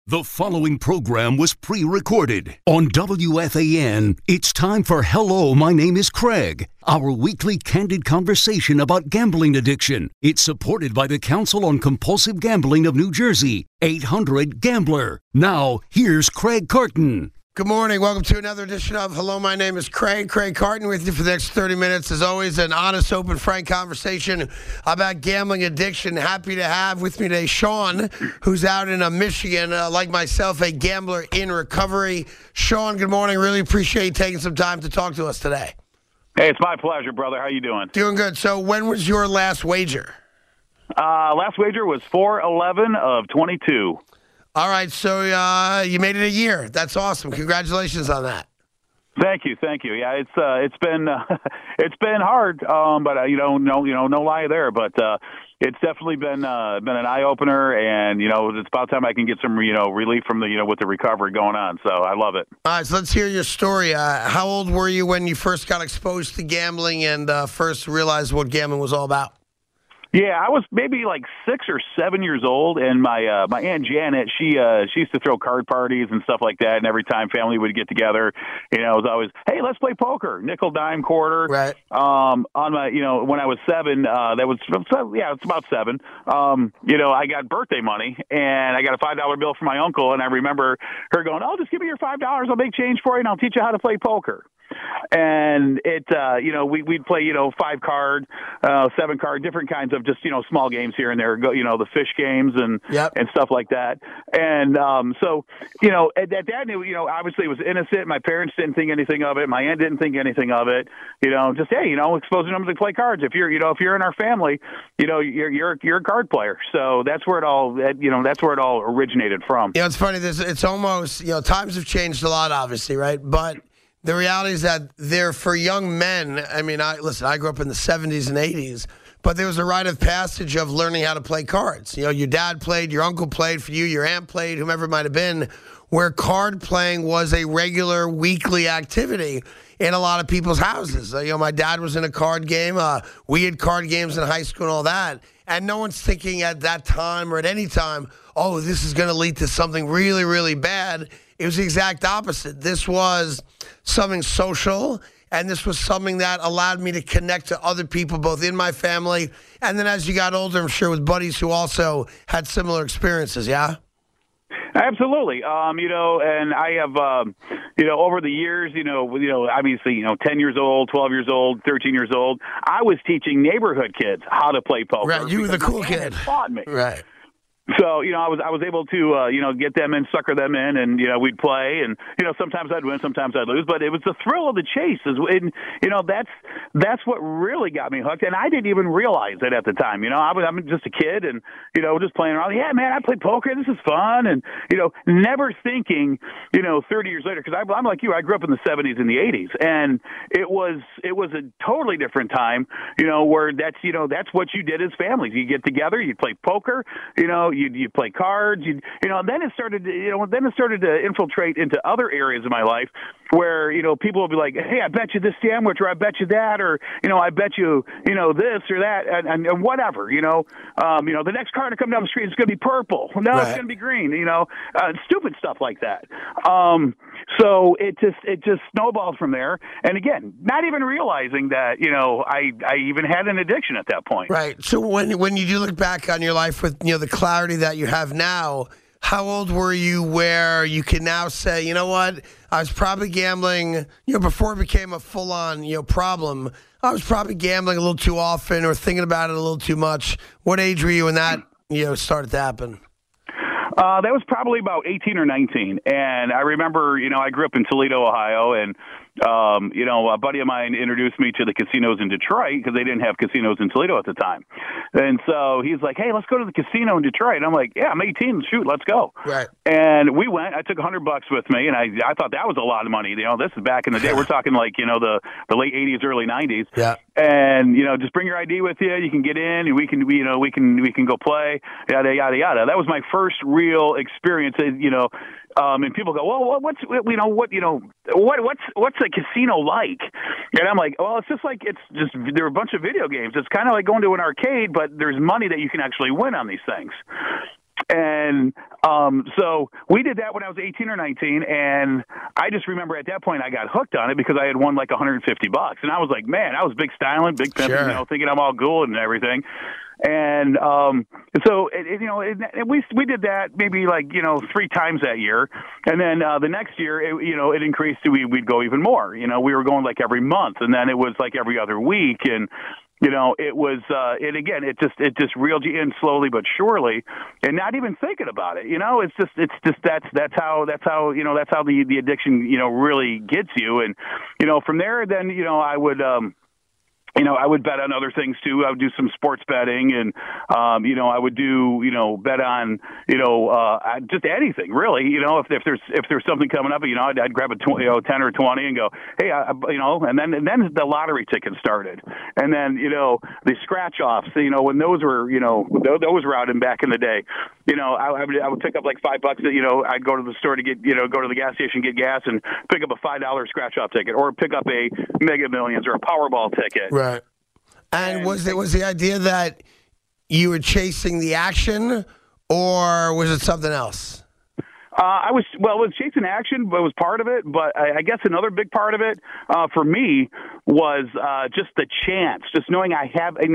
The following program was pre-recorded. On WFAN, it's time for Hello, My Name is Craig, our weekly candid conversation about gambling addiction. It's supported by the Council on Compulsive Gambling of New Jersey, 800-GAMBLER. Now, here's Craig Carton. Good morning. Welcome to another edition of Hello, My Name is Craig. Craig Carton with you for the next 30 minutes. As always, an honest, open, frank conversation about gambling addiction. Happy to have with me today Sean, who's out in Michigan, like myself, a gambler in recovery. Sean, good morning. Really appreciate you taking some time to talk to us today. Hey, it's my pleasure, brother. How you doing? Doing good. So when was your last wager? Last wager was 4/11 of 22. All right, so you made it a year. That's awesome. Congratulations on that. Thank you. Yeah, it's been hard, but no lie there. But it's definitely been an eye opener, and it's about time I can get some relief from with the recovery going on. So I love it. All right, so let's hear your story. How old were you when you first got exposed to gambling and first realized what gambling was all about? Yeah, I was maybe like 6 or 7 years old, and my Aunt Janet, she used to throw card parties and stuff like that, and every time family would get together, it was always, hey, let's play poker, nickel, dime, quarter. Right. On my, when I was 7, it's about 7. I got birthday money, and I got a $5 bill from my uncle, and I remember her going, oh, just give me your $5, I'll make change for you, and I'll teach you how to play poker. And we'd play, 5 card, 7 card, different kinds of just, small games here and there, the fish games and stuff like that. And so, at that, obviously it was innocent. My parents didn't think anything of it. My aunt didn't think anything of it. Just, hey, exposing them to play cards. If you're in our family, you're a card player. So that's where it all, originated from. It's funny. It's almost, times have changed a lot, obviously, right? But the reality is that for young men, I mean, I grew up in the 70s and 80s, but there was a rite of passage of learning how to play cards. Your dad played, your uncle played for you, your aunt played, whomever it might have been, where card playing was a regular weekly activity in a lot of people's houses. My dad was in a card game. We had card games in high school and all that. And no one's thinking at that time or at any time, oh, this is going to lead to something really, really bad. It was the exact opposite. This was something social, and this was something that allowed me to connect to other people, both in my family, and then as you got older, I'm sure with buddies who also had similar experiences, yeah? Absolutely. And I have, over the years, obviously, 10 years old, 12 years old, 13 years old, I was teaching neighborhood kids how to play poker. Right, you were the cool kid. Taught me. Right. So, I was able to, get them in, sucker them in, and, we'd play, and, sometimes I'd win, sometimes I'd lose, but it was the thrill of the chase, and, that's what really got me hooked, and I didn't even realize it at the time, I'm just a kid, and, just playing around, yeah, man, I play poker, this is fun, and, never thinking, 30 years later, because I'm like you, I grew up in the 70s and the 80s, and it was a totally different time, where that's what you did as families, you get together, you play poker, you play cards, then it started to infiltrate into other areas of my life where, people will be like, hey, I bet you this sandwich, or I bet you that, or, I bet you, this or that, and whatever, the next car to come down the street is going to be purple. No, It's going to be green, stupid stuff like that. So it just snowballed from there. And again, not even realizing that, I even had an addiction at that point. Right. So when you do look back on your life with, the clarity that you have now, how old were you where you can now say, you know what, I was probably gambling, before it became a full-on, problem, I was probably gambling a little too often or thinking about it a little too much. What age were you when that, started to happen? That was probably about 18 or 19. And I remember, I grew up in Toledo, Ohio, and a buddy of mine introduced me to the casinos in Detroit because they didn't have casinos in Toledo at the time. And so he's like, hey, let's go to the casino in Detroit. And I'm like, yeah, I'm 18. Shoot, let's go. Right. And we went. I took $100 with me, and I thought that was a lot of money. This is back in the day. We're talking like, the late 80s, early 90s. Yeah. And, just bring your ID with you. You can get in, and we can go play, yada, yada, yada. That was my first real experience, and people go, well, what's a casino like? And I'm like, well, there are a bunch of video games. It's kind of like going to an arcade, but there's money that you can actually win on these things. And so we did that when I was 18 or 19, and I just remember at that point I got hooked on it because I had won like $150, and I was like, man, I was big styling, big pimping, Sure. thinking I'm all cool and everything. And so we did that maybe like 3 times that year, and then the next year it increased to we'd go even more. We were going like every month, and then it was like every other week, and it was it just reeled you in slowly but surely, and not even thinking about it. It's just that's how the addiction really gets you, and from there then I would. I would bet on other things too. I would do some sports betting, and I would do bet on just anything really. If there's something coming up, I'd grab a 10 or 20 and go, hey, and then the lottery ticket started, and then the scratch offs. When those were out and back in the day, I would pick up like $5. I'd go to the store to go to the gas station, get gas, and pick up a $5 scratch off ticket, or pick up a Mega Millions or a Powerball ticket. Right. And was the idea that you were chasing the action, or was it something else? I was chasing action, but it was part of it. But I guess another big part of it for me was just the chance, just knowing I have, I'm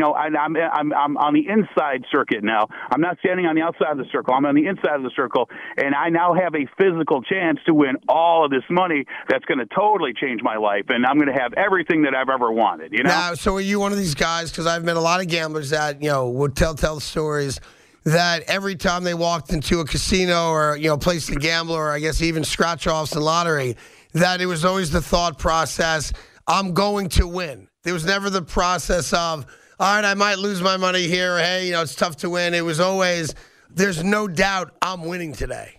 on the inside circuit now. I'm not standing on the outside of the circle. I'm on the inside of the circle, and I now have a physical chance to win all of this money that's going to totally change my life, and I'm going to have everything that I've ever wanted. Now, so are you one of these guys? Because I've met a lot of gamblers that would tell stories that every time they walked into a casino or place to gamble, or I guess even scratch offs and lottery, that it was always the thought process, I'm going to win. There was never the process of, all right, I might lose my money here, or hey, it's tough to win. It was always, there's no doubt I'm winning today.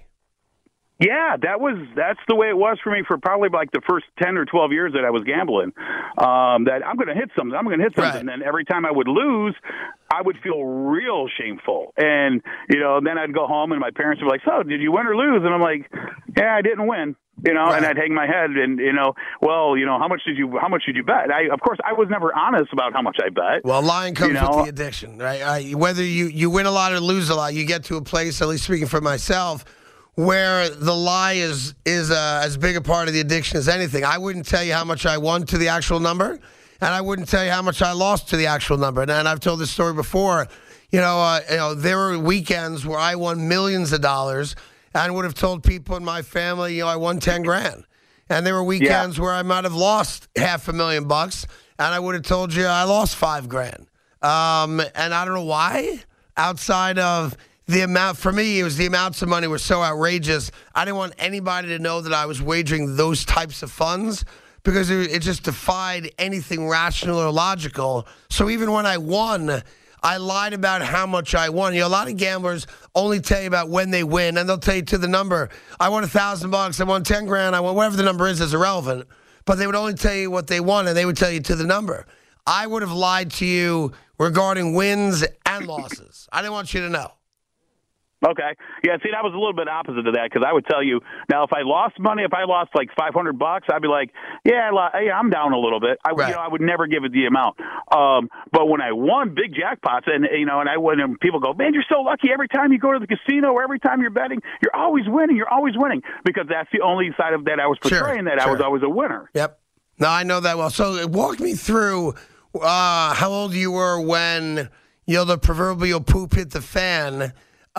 Yeah, that's the way it was for me for probably like the first 10 or 12 years that I was gambling. That I'm going to hit something. Right. And then every time I would lose, I would feel real shameful. And, then I'd go home and my parents would be like, so did you win or lose? And I'm like, yeah, I didn't win. Right. And I'd hang my head and, how much did you bet? Of course, I was never honest about how much I bet. Well, lying comes with the addiction, right? Whether you win a lot or lose a lot, you get to a place, at least speaking for myself, where the lie is as big a part of the addiction as anything. I wouldn't tell you how much I won to the actual number, and I wouldn't tell you how much I lost to the actual number. And I've told this story before. There were weekends where I won millions of dollars, and would have told people in my family, I won $10,000. And there were weekends where I might have lost $500,000, and I would have told you I lost $5,000. And I don't know why. Outside of the amount, for me, it was the amounts of money were so outrageous. I didn't want anybody to know that I was wagering those types of funds because it just defied anything rational or logical. So even when I won, I lied about how much I won. A lot of gamblers only tell you about when they win, and they'll tell you to the number. I won $1,000. I won $10,000. I won whatever the number is irrelevant. But they would only tell you what they won, and they would tell you to the number. I would have lied to you regarding wins and losses. I didn't want you to know. Okay. Yeah, see, that was a little bit opposite of that because I would tell you, now, if I lost money, if I lost like $500, I'd be like, yeah, I'm down a little bit. I would never give it the amount. But when I won big jackpots and people go, man, you're so lucky every time you go to the casino or every time you're betting, you're always winning, because that's the only side of that I was portraying, that I was always a winner. Yep. No, I know that well. So walk me through how old you were when, the proverbial poop hit the fan.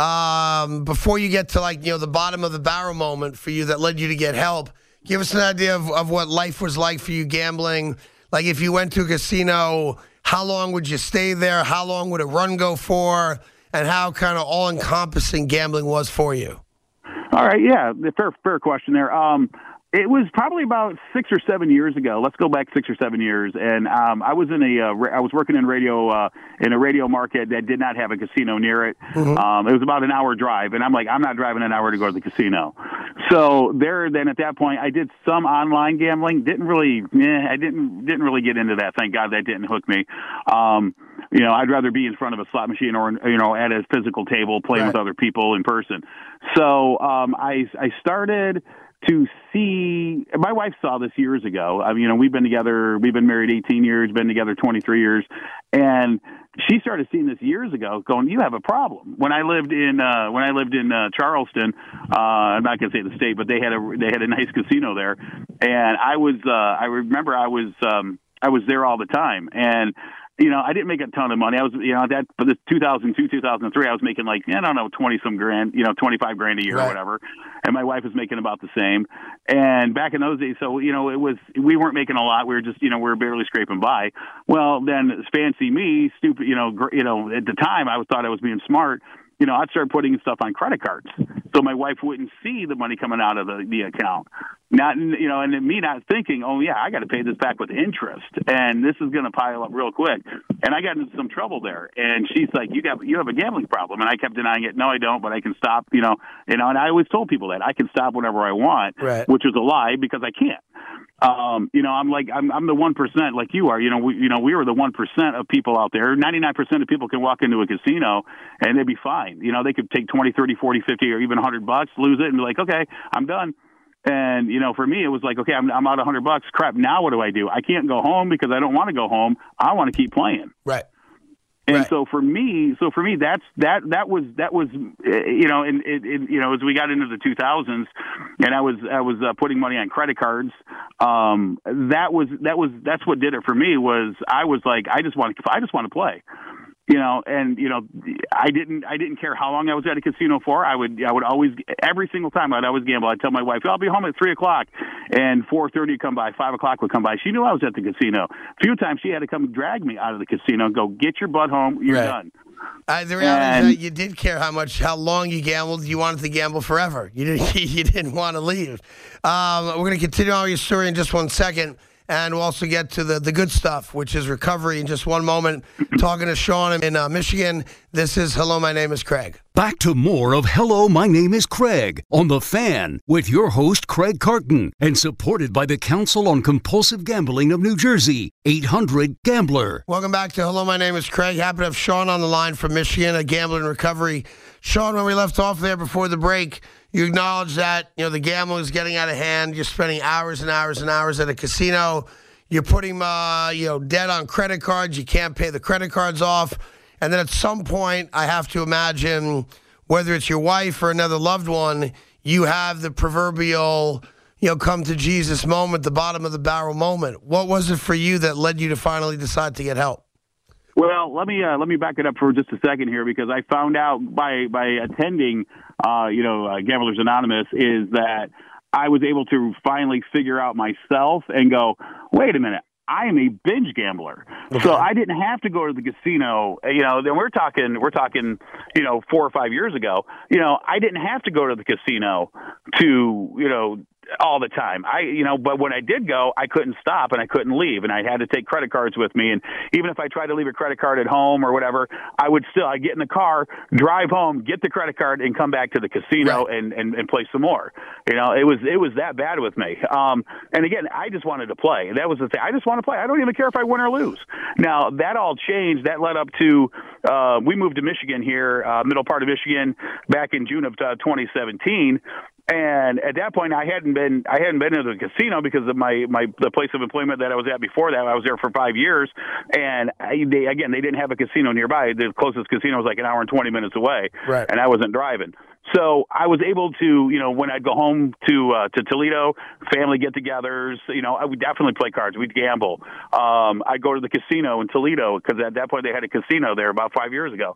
Before you get to the bottom of the barrel moment for you that led you to get help, give us an idea of what life was like for you gambling. Like if you went to a casino, how long would you stay there? How long would a run go for? And how kind of all-encompassing gambling was for you? All right, yeah, fair question there. It was probably about 6 or 7 years ago. Let's go back 6 or 7 years, and I was working in radio in a radio market that did not have a casino near it. Mm-hmm. It was about an hour drive, and I'm like, I'm not driving an hour to go to the casino. So then at that point, I did some online gambling. I didn't really get into that. Thank God that didn't hook me. I'd rather be in front of a slot machine or at a physical table playing with other people in person. So I started to see, my wife saw this years ago. We've been married 18 years, been together 23 years. And she started seeing this years ago, going, "You have a problem." When I lived in Charleston, I'm not going to say the state, but they had a nice casino there, and I remember I was there all the time, and I didn't make a ton of money. I was, for the 2002, 2003, I was making like, I don't know, 20 some grand, 25 grand a year or whatever. And my wife was making about the same. And back in those days, so, we weren't making a lot. We were just, we were barely scraping by. Well, then fancy me, stupid, at the time I thought I was being smart. I'd start putting stuff on credit cards so my wife wouldn't see the money coming out of the account. And me not thinking, oh yeah, I got to pay this back with interest, and this is going to pile up real quick. And I got into some trouble there. And she's like, you have a gambling problem, and I kept denying it. No, I don't, but I can stop. And I always told people that I can stop whenever I want, which is a lie because I can't. I'm the 1% like you are. We were the 1% of people out there. 99% of people can walk into a casino and they'd be fine. They could take 20, 30, 40, 50, or even $100, lose it, and be like, okay, I'm done. And, for me, it was like, okay, I'm out $100. Crap. Now what do? I can't go home because I don't want to go home. I want to keep playing. Right. And so for me, that was, and as we got into the 2000s, and I was putting money on credit cards. That's what did it for me. Was I was like, I just want to play. I didn't care how long I was at a casino for. I would always, every single time I'd always gamble. I'd tell my wife, I'll be home at 3:00, and 4:30 would come by, 5:00 would come by. She knew I was at the casino. A few times she had to come drag me out of the casino and go, get your butt home. You're done. The reality is that you did care how long you gambled. You wanted to gamble forever. You didn't want to leave. We're going to continue on your story in just 1 second. And we'll also get to the good stuff, which is recovery, in just one moment. Talking to Sean in Michigan. This is Hello, My Name is Craig. Back to more of Hello, My Name is Craig on The Fan with your host, Craig Carton, and supported by the Council on Compulsive Gambling of New Jersey, 800-GAMBLER. Welcome back to Hello, My Name is Craig. Happy to have Sean on the line from Michigan, a gambler in recovery. Sean, when we left off there before the break, you acknowledge that, the gambling is getting out of hand. You're spending hours and hours and hours at a casino. You're putting, debt on credit cards. You can't pay the credit cards off. And then at some point, I have to imagine, whether it's your wife or another loved one, you have the proverbial, come to Jesus moment, the bottom of the barrel moment. What was it for you that led you to finally decide to get help? Well, let me back it up for just a second here, because I found out by attending, Gamblers Anonymous, is that I was able to finally figure out myself and go, wait a minute, I am a binge gambler. So I didn't have to go to the casino. Then we're talking, 4 or 5 years ago. I didn't have to go to the casino to, all the time. But when I did go, I couldn't stop and I couldn't leave, and I had to take credit cards with me. And even if I tried to leave a credit card at home or whatever, I'd get in the car, drive home, get the credit card, and come back to the casino and play some more. It was that bad with me. And again, I just wanted to play. That was the thing. I just want to play. I don't even care if I win or lose. Now that all changed. That led up to we moved to Michigan here, middle part of Michigan, back in June of 2017. And at that point, I hadn't been into the casino because of the place of employment that I was at before that. I was there for 5 years, and they didn't have a casino nearby. The closest casino was like an hour and 20 minutes away, and I wasn't driving. So I was able to, when I'd go home to Toledo, family get-togethers, I would definitely play cards. We'd gamble. I'd go to the casino in Toledo because at that point they had a casino there about 5 years ago.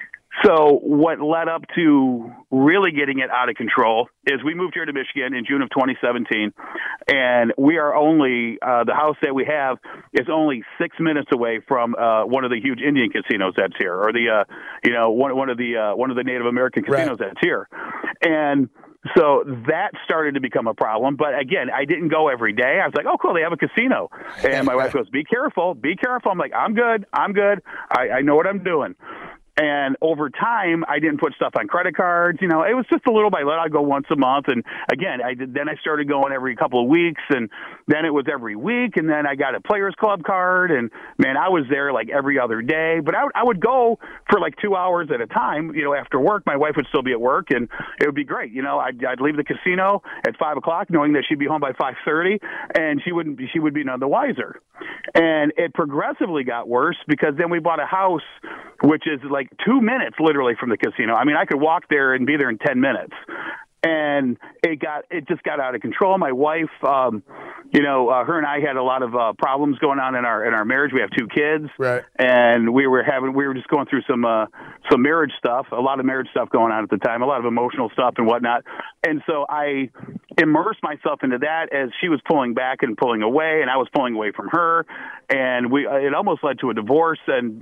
So what led up to really getting it out of control is we moved here to Michigan in June of 2017, and we are only the house that we have is only 6 minutes away from one of the huge Indian casinos that's here, or the one of the Native American casinos that's here, and so that started to become a problem. But again, I didn't go every day. I was like, oh, cool, they have a casino. And my wife goes, be careful. I'm like, I'm good. I know what I'm doing. And over time, I didn't put stuff on credit cards. You know, it was just a little by little. I'd go once a month. And again, then I started going every couple of weeks. And then it was every week. And then I got a Players Club card. And, man, I was there like every other day. But I would go for like 2 hours at a time, you know, after work. My wife would still be at work. And it would be great. You know, I'd leave the casino at 5 o'clock knowing that she'd be home by 5:30. And she would be none the wiser. And it progressively got worse because then we bought a house, which is like 2 minutes literally from the casino. I mean, I could walk there and be there in 10 minutes. And it just got out of control. My wife, her and I had a lot of problems going on in our marriage. We have 2 kids, right? And we were just going through some marriage stuff, a lot of marriage stuff going on at the time, a lot of emotional stuff and whatnot. And so I immersed myself into that as she was pulling back and pulling away, and I was pulling away from her, and it almost led to a divorce. And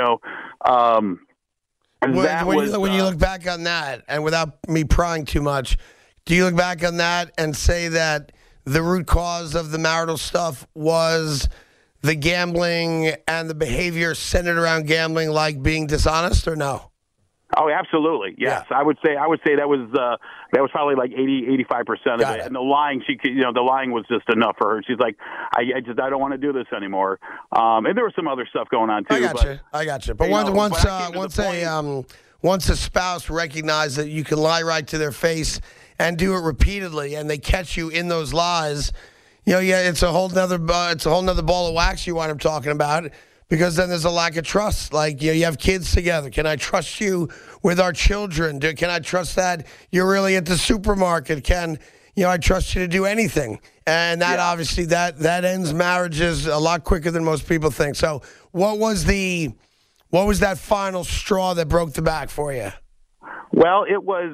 when you look back on that, and without me prying too much, do you look back on that and say that the root cause of the marital stuff was the gambling and the behavior centered around gambling, like being dishonest, or no? Oh, absolutely. Yes. Yeah. I would say that was probably like 80-85% of it. And the lying, the lying was just enough for her. She's like, I don't want to do this anymore. And there was some other stuff going on too. I got you. But once a spouse recognizes that you can lie right to their face and do it repeatedly, and they catch you in those lies, it's a whole nother ball of wax you wind up talking about. Because then there's a lack of trust. Like, you have kids together. Can I trust you with our children? Can I trust that you're really at the supermarket? Can I trust you to do anything? And that obviously that ends marriages a lot quicker than most people think. So what was that final straw that broke the back for you? Well, it was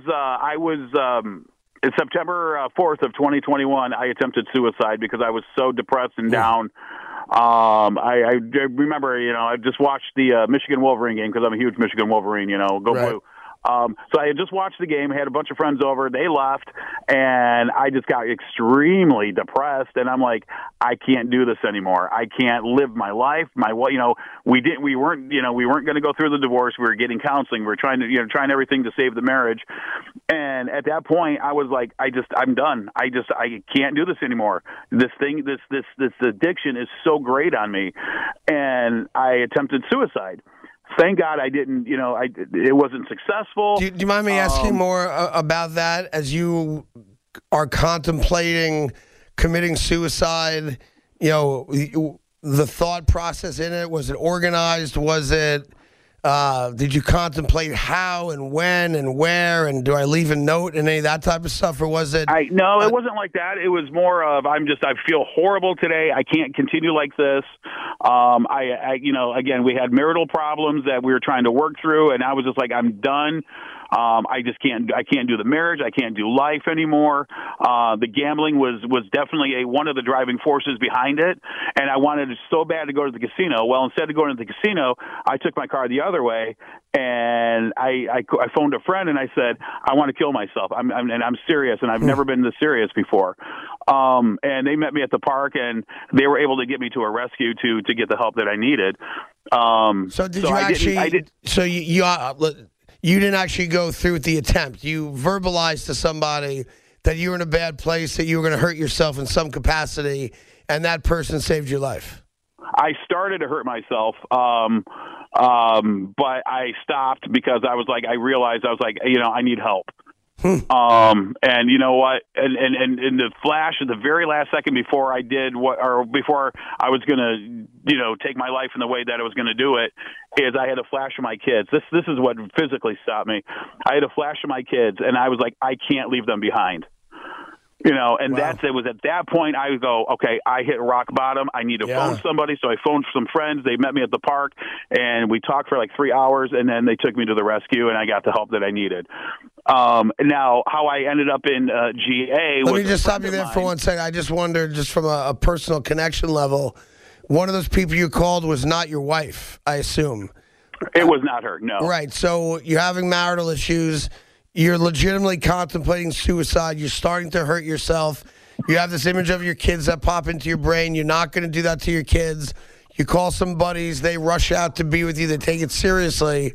September 4th of 2021. I attempted suicide because I was so depressed and down. I remember, I just watched the Michigan Wolverine game because I'm a huge Michigan Wolverine, go Blue. So I had just watched the game, had a bunch of friends over, they left, and I just got extremely depressed, and I'm like, I can't do this anymore. I can't live my life. We weren't going to go through the divorce. We were getting counseling. We were trying everything to save the marriage. And at that point, I was like, I'm done. I can't do this anymore. This addiction is so great on me. And I attempted suicide. Thank God I didn't, it wasn't successful. Do you mind me asking more about that as you are contemplating committing suicide? The thought process in it, was it organized? Was it, did you contemplate how and when and where, and do I leave a note and any of that type of stuff, or was it? No, it wasn't like that. It was more of, I feel horrible today. I can't continue like this. Again, we had marital problems that we were trying to work through, and I was just like, I'm done. I can't do the marriage. I can't do life anymore. The gambling was definitely one of the driving forces behind it. And I wanted so bad to go to the casino. Well, instead of going to the casino, I took my car the other way, and I phoned a friend and I said, I want to kill myself. I'm serious, and I've never been this serious before. And they met me at the park, and they were able to get me to a rescue to get the help that I needed. You didn't actually go through with the attempt. You verbalized to somebody that you were in a bad place, that you were going to hurt yourself in some capacity, and that person saved your life. I started to hurt myself, but I stopped because I realized I need help. And you know what? And in the flash, at the very last second before before I was going to, take my life in the way that I was going to do it, is I had a flash of my kids. This is what physically stopped me. I had a flash of my kids, and I was like, I can't leave them behind. And wow. It was at that point I would go, okay, I hit rock bottom. I need to phone somebody. So I phoned some friends. They met me at the park, and we talked for like 3 hours, and then they took me to the rescue, and I got the help that I needed. Now, how I ended up in GA was... Let me just stop you there for 1 second. I just wondered, just from a personal connection level, one of those people you called was not your wife, I assume. It was not her, no. Right, so you're having marital issues. You're legitimately contemplating suicide. You're starting to hurt yourself. You have this image of your kids that pop into your brain. You're not going to do that to your kids. You call some buddies. They rush out to be with you. They take it seriously.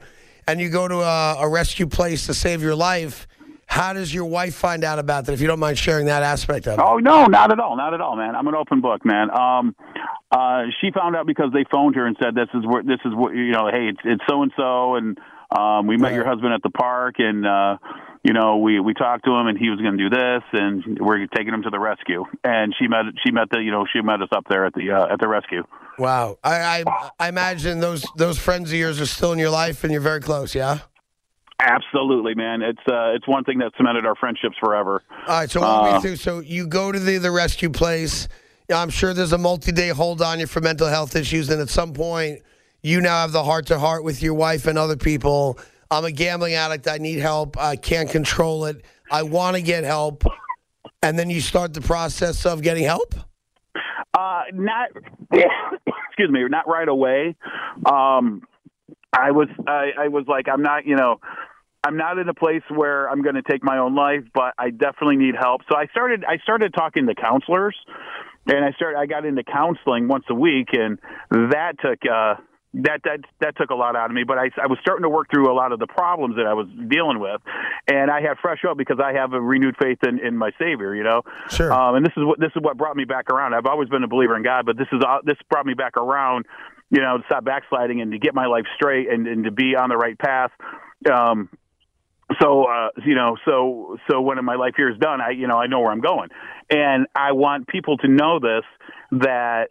and you go to a rescue place to save your life. How does your wife find out about that, if you don't mind sharing that aspect of it? Oh, no, not at all, man. I'm an open book, man. She found out because they phoned her and said, this is what, hey, it's so-and-so, and we met your husband at the park, and, we talked to him, and he was going to do this, and we're taking him to the rescue. And she met us up there at the rescue. Wow. I imagine those friends of yours are still in your life, and you're very close, yeah? Absolutely, man. It's one thing that cemented our friendships forever. All right, so walk me through. So you go to the rescue place. I'm sure there's a multi-day hold on you for mental health issues, and at some point, you now have the heart-to-heart with your wife and other people. I'm a gambling addict. I need help. I can't control it. I want to get help. And then you start the process of getting help? Not, excuse me, not right away. I was like, I'm not in a place where I'm going to take my own life, but I definitely need help. So I started talking to counselors, and I got into counseling once a week, and that took a lot out of me. But I was starting to work through a lot of the problems that I was dealing with, and I had fresh hope because I have a renewed faith in my Savior, Sure. And this is what brought me back around. I've always been a believer in God, but this brought me back around, to stop backsliding and to get my life straight and to be on the right path. So when my life here is done, I know where I'm going, and I want people to know this, that,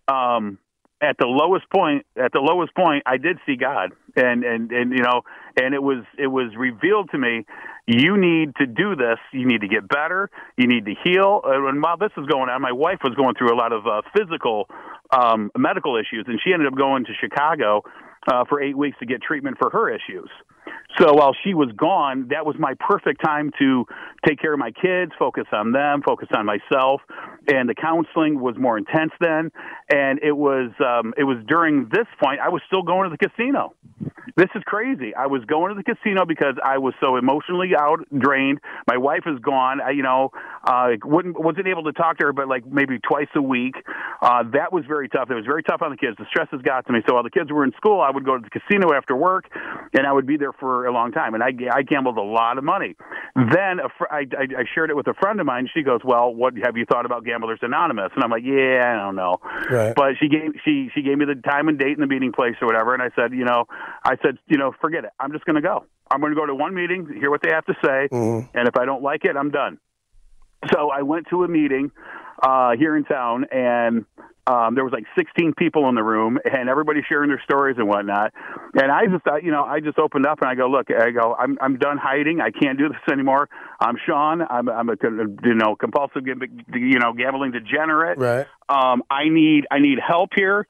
at the lowest point, I did see God, and it was revealed to me, you need to do this. You need to get better. You need to heal. And while this was going on, my wife was going through a lot of physical, medical issues, and she ended up going to Chicago for 8 weeks to get treatment for her issues. So while she was gone, that was my perfect time to take care of my kids, focus on them, focus on myself. And the counseling was more intense then. And it was during this point, I was still going to the casino. This is crazy. I was going to the casino because I was so emotionally drained. My wife is gone. Wasn't able to talk to her, but like maybe twice a week. That was very tough. It was very tough on the kids. The stress has got to me. So while the kids were in school, I would go to the casino after work, and I would be there for a long time. And I gambled a lot of money. Then I shared it with a friend of mine. She goes, "Well, what have you thought about Gamblers Anonymous?" And I'm like, "Yeah, I don't know." Right. But she gave me the time and date and the meeting place or whatever. And I said, forget it. I'm just going to go. I'm going to go to one meeting, hear what they have to say, and if I don't like it, I'm done. So I went to a meeting here in town, and there was like 16 people in the room, and everybody sharing their stories and whatnot. And I just thought, I just opened up and I go, look, I'm done hiding. I can't do this anymore. I'm Sean. I'm a compulsive, gambling degenerate. Right. I need help here.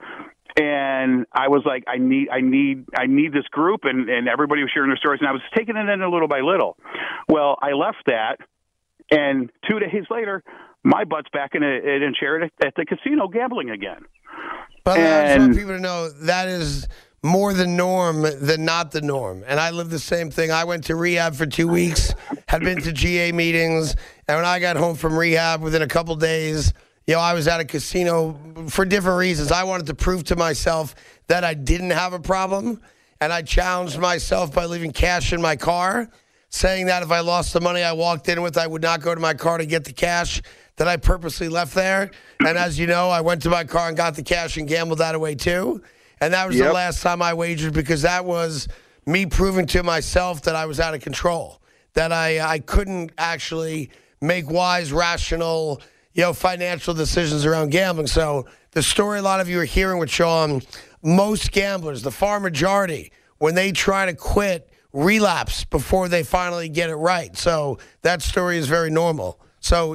And I was like, I need this group, and everybody was sharing their stories, and I was taking it in a little by little. Well, I left that, and 2 days later, my butt's back in a chair at the casino gambling again. But I just want people to know that is more the norm than not the norm. And I lived the same thing. I went to rehab for 2 weeks, had been to GA meetings, and when I got home from rehab within a couple days, I was at a casino for different reasons. I wanted to prove to myself that I didn't have a problem, and I challenged myself by leaving cash in my car, saying that if I lost the money I walked in with, I would not go to my car to get the cash that I purposely left there. And as you know, I went to my car and got the cash and gambled that away too. And that was the last time I wagered, because that was me proving to myself that I was out of control, that I couldn't actually make wise, rational, financial decisions around gambling. So the story a lot of you are hearing with Sean, most gamblers, the far majority, when they try to quit, relapse before they finally get it right. So that story is very normal. So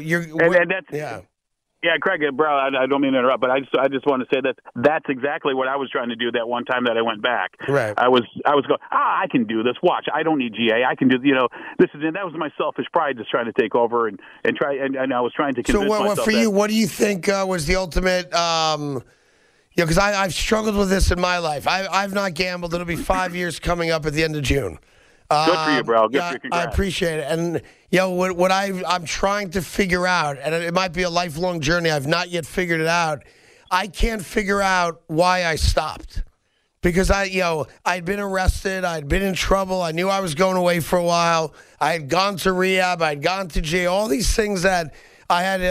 yeah, Craig, bro, I don't mean to interrupt, but I just want to say that that's exactly what I was trying to do that one time that I went back. Right. I was going, I can do this. Watch, I don't need GA. I can do, that was my selfish pride just trying to take over and try, and I was trying to convince myself. So for you, what do you think was the ultimate, because I've struggled with this in my life. I've not gambled. It'll be 5 years coming up at the end of June. Good for you, bro. Good for you. Congrats. I appreciate it. And, what I'm trying to figure out, and it might be a lifelong journey, I've not yet figured it out. I can't figure out why I stopped. because I'd been arrested. I'd been in trouble. I knew I was going away for a while. I had gone to rehab. I'd gone to jail. All these things that I had,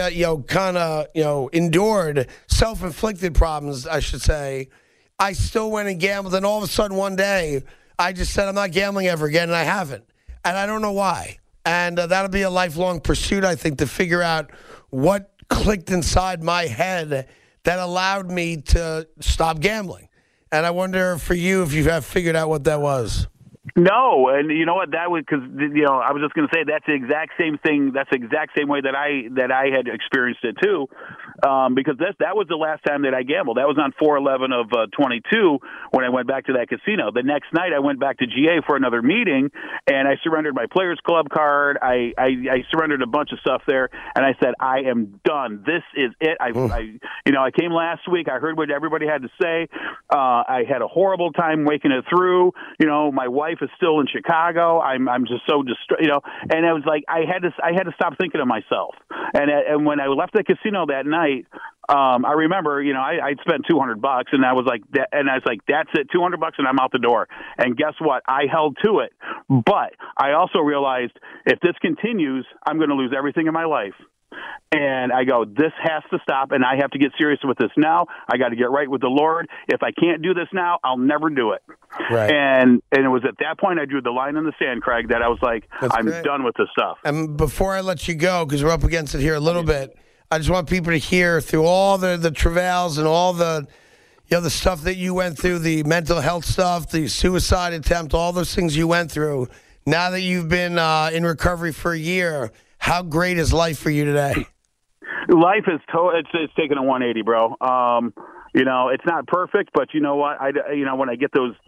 endured, self-inflicted problems, I should say. I still went and gambled, and all of a sudden one day, I just said, I'm not gambling ever again, and I haven't. And I don't know why. And that'll be a lifelong pursuit, I think, to figure out what clicked inside my head that allowed me to stop gambling. And I wonder for you if you have figured out what that was. No, and you know what? That was because I was just going to say that's the exact same thing. That's the exact same way that I had experienced it too, because that was the last time that I gambled. That was on 4/11 of 22 when I went back to that casino. The next night I went back to GA for another meeting, and I surrendered my Players Club card. I surrendered a bunch of stuff there, and I said I am done. This is it. I came last week. I heard what everybody had to say. I had a horrible time waking it through. My wife is still in Chicago. I'm just so distraught, and it was like I had to stop thinking of myself. And when I left the casino that night, I remember, I'd spent $200, and I was like, that's it, $200, and I'm out the door. And guess what? I held to it, but I also realized if this continues, I'm going to lose everything in my life. And I go, this has to stop, and I have to get serious with this now. I got to get right with the Lord. If I can't do this now, I'll never do it. Right. And it was at that point I drew the line in the sand, Craig, that I was like, I'm done with this stuff. And before I let you go, because we're up against it here a little bit, I just want people to hear through all the travails and all the the stuff that you went through, the mental health stuff, the suicide attempt, all those things you went through. Now that you've been in recovery for a year, how great is life for you today? Life is it's taken a 180, bro. It's not perfect, but you know what? When I get those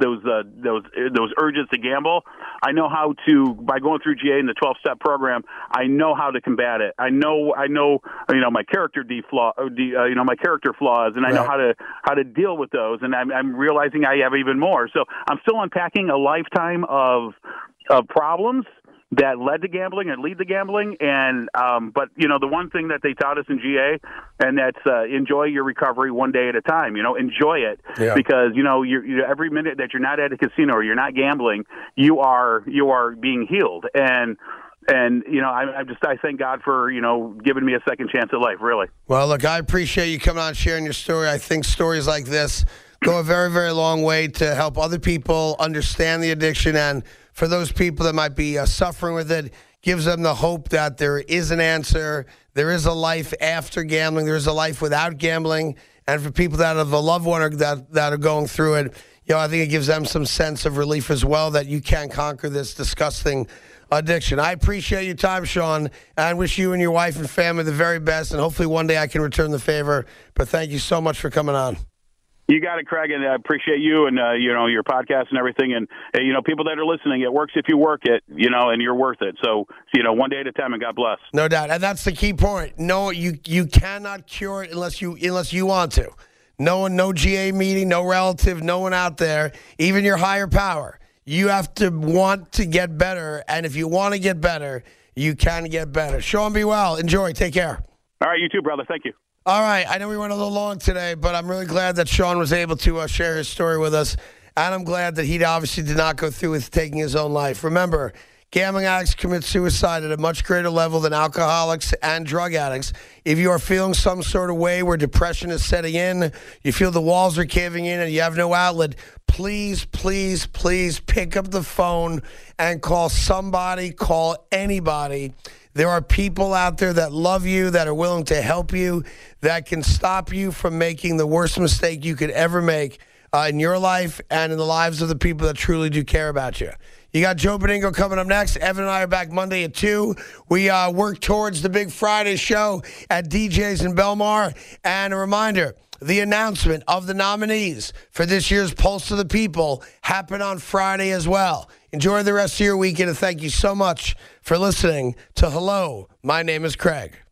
urges to gamble, I know how to, by going through GA and the 12-step program, I know how to combat it. I know my character my character flaws, and I know how to deal with those. And I'm realizing I have even more. So I'm still unpacking a lifetime of problems that led to gambling and lead to gambling. And but the one thing that they taught us in GA, and that's enjoy your recovery one day at a time. Enjoy it, because you're every minute that you're not at a casino or you're not gambling, you are being healed. And I thank God for giving me a second chance at life. Really. Well, look, I appreciate you coming on and sharing your story. I think stories like this go a very, very long way to help other people understand the addiction, and for those people that might be suffering with it, gives them the hope that there is an answer. There is a life after gambling. There is a life without gambling. And for people that have a loved one that are going through it, I think it gives them some sense of relief as well, that you can conquer this disgusting addiction. I appreciate your time, Sean, and wish you and your wife and family the very best. And hopefully one day I can return the favor. But thank you so much for coming on. You got it, Craig, and I appreciate you and, your podcast and everything. And, people that are listening, it works if you work it, and you're worth it. So, one day at a time, and God bless. No doubt. And that's the key point. No, you cannot cure it unless you want to. No GA meeting, no relative, no one out there, even your higher power. You have to want to get better. And if you want to get better, you can get better. Sean, be well. Enjoy. Take care. All right, you too, brother. Thank you. All right, I know we went a little long today, but I'm really glad that Sean was able to share his story with us, and I'm glad that he obviously did not go through with taking his own life. Remember, gambling addicts commit suicide at a much greater level than alcoholics and drug addicts. If you are feeling some sort of way where depression is setting in, you feel the walls are caving in and you have no outlet, please, please, please pick up the phone and call somebody, call anybody. There are people out there that love you, that are willing to help you, that can stop you from making the worst mistake you could ever make in your life and in the lives of the people that truly do care about you. You got Joe Benigno coming up next. Evan and I are back Monday at 2. We work towards the big Friday show at DJ's in Belmar. And a reminder, the announcement of the nominees for this year's Pulse of the People happen on Friday as well. Enjoy the rest of your weekend, and thank you so much for listening to Hello, My Name is Craig.